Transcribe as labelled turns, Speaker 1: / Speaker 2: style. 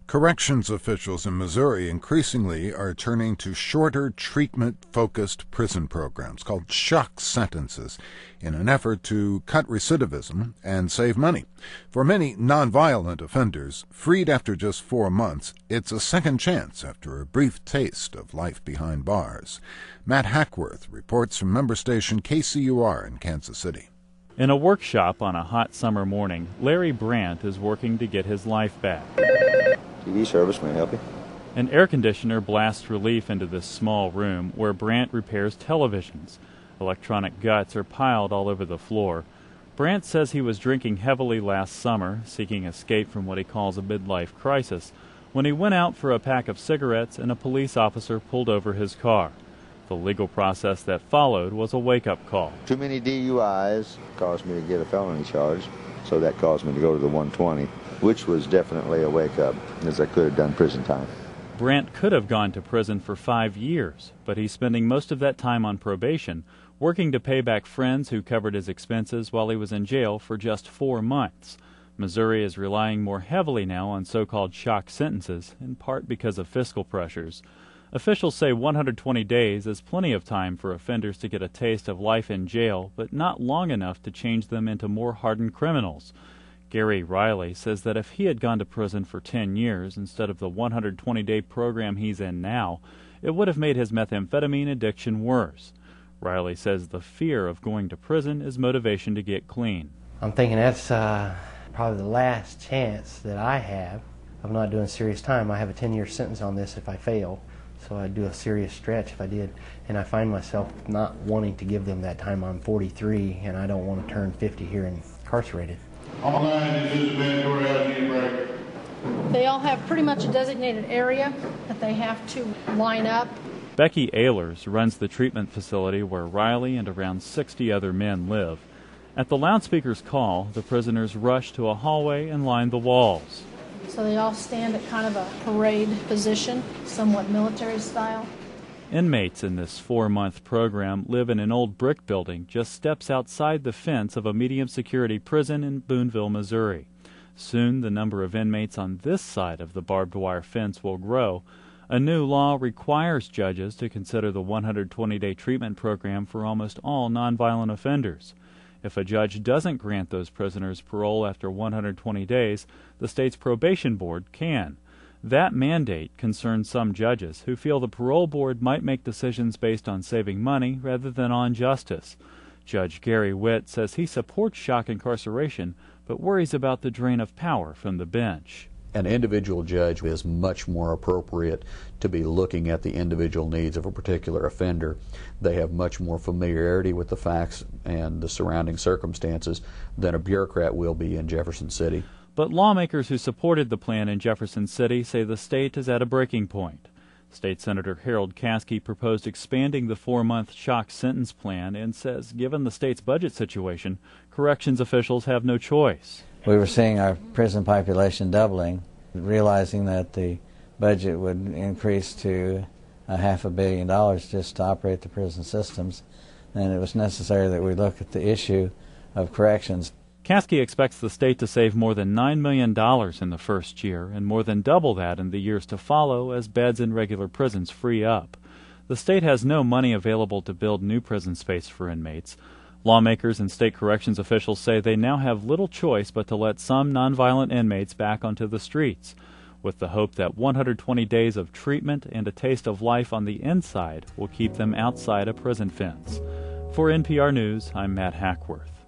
Speaker 1: Corrections officials in Missouri increasingly are turning to shorter treatment-focused prison programs called shock sentences in an effort to cut recidivism and save money. For many nonviolent offenders, freed after just 4 months, it's a second chance after a brief taste of life behind bars. Matt Hackworth reports from member station KCUR in Kansas City.
Speaker 2: In a workshop on a hot summer morning, Larry Brandt is working to get his life back.
Speaker 3: TV service, may I help you?
Speaker 2: An air conditioner blasts relief into this small room where Brandt repairs televisions. Electronic guts are piled all over the floor. Brandt says he was drinking heavily last summer, seeking escape from what he calls a midlife crisis, when he went out for a pack of cigarettes and a police officer pulled over his car. The legal process that followed was a wake-up call.
Speaker 3: Too many DUIs caused me to get a felony charge, so that caused me to go to the 120, which was definitely a wake-up, as I could have done prison time.
Speaker 2: Brandt could have gone to prison for 5 years, but he's spending most of that time on probation, working to pay back friends who covered his expenses while he was in jail for just 4 months. Missouri is relying more heavily now on so-called shock sentences, in part because of fiscal pressures. Officials say 120 days is plenty of time for offenders to get a taste of life in jail, but not long enough to change them into more hardened criminals. Gary Riley says that if he had gone to prison for 10 years instead of the 120-day program he's in now, it would have made his methamphetamine addiction worse. Riley says the fear of going to prison is motivation to get clean.
Speaker 4: I'm thinking that's probably the last chance that I have of not doing serious time. I have a 10-year sentence on this if I fail, so I'd do a serious stretch if I did. And I find myself not wanting to give them that time. I'm 43, and I don't want to turn 50 here incarcerated.
Speaker 5: They all have pretty much a designated area that they have to line up.
Speaker 2: Becky Ehlers runs the treatment facility where Riley and around 60 other men live. At the loudspeaker's call, the prisoners rush to a hallway and line the walls.
Speaker 5: So they all stand at kind of a parade position, somewhat military style.
Speaker 2: Inmates in this 4-month program live in an old brick building just steps outside the fence of a medium-security prison in Boonville, Missouri. Soon the number of inmates on this side of the barbed wire fence will grow. A new law requires judges to consider the 120-day treatment program for almost all nonviolent offenders. If a judge doesn't grant those prisoners parole after 120 days, the state's probation board can. That mandate concerns some judges who feel the parole board might make decisions based on saving money rather than on justice. Judge Gary Witt says he supports shock incarceration, but worries about the drain of power from the bench.
Speaker 6: An individual judge is much more appropriate to be looking at the individual needs of a particular offender. They have much more familiarity with the facts and the surrounding circumstances than a bureaucrat will be in Jefferson City.
Speaker 2: But lawmakers who supported the plan in Jefferson City say the state is at a breaking point. State Senator Harold Caskey proposed expanding the 4-month shock sentence plan and says given the state's budget situation, corrections officials have no choice.
Speaker 7: We were seeing our prison population doubling, realizing that the budget would increase to $500 million just to operate the prison systems, and it was necessary that we look at the issue of corrections.
Speaker 2: Caskey expects the state to save more than $9 million in the first year and more than double that in the years to follow as beds in regular prisons free up. The state has no money available to build new prison space for inmates. Lawmakers and state corrections officials say they now have little choice but to let some nonviolent inmates back onto the streets, with the hope that 120 days of treatment and a taste of life on the inside will keep them outside a prison fence. For NPR News, I'm Matt Hackworth.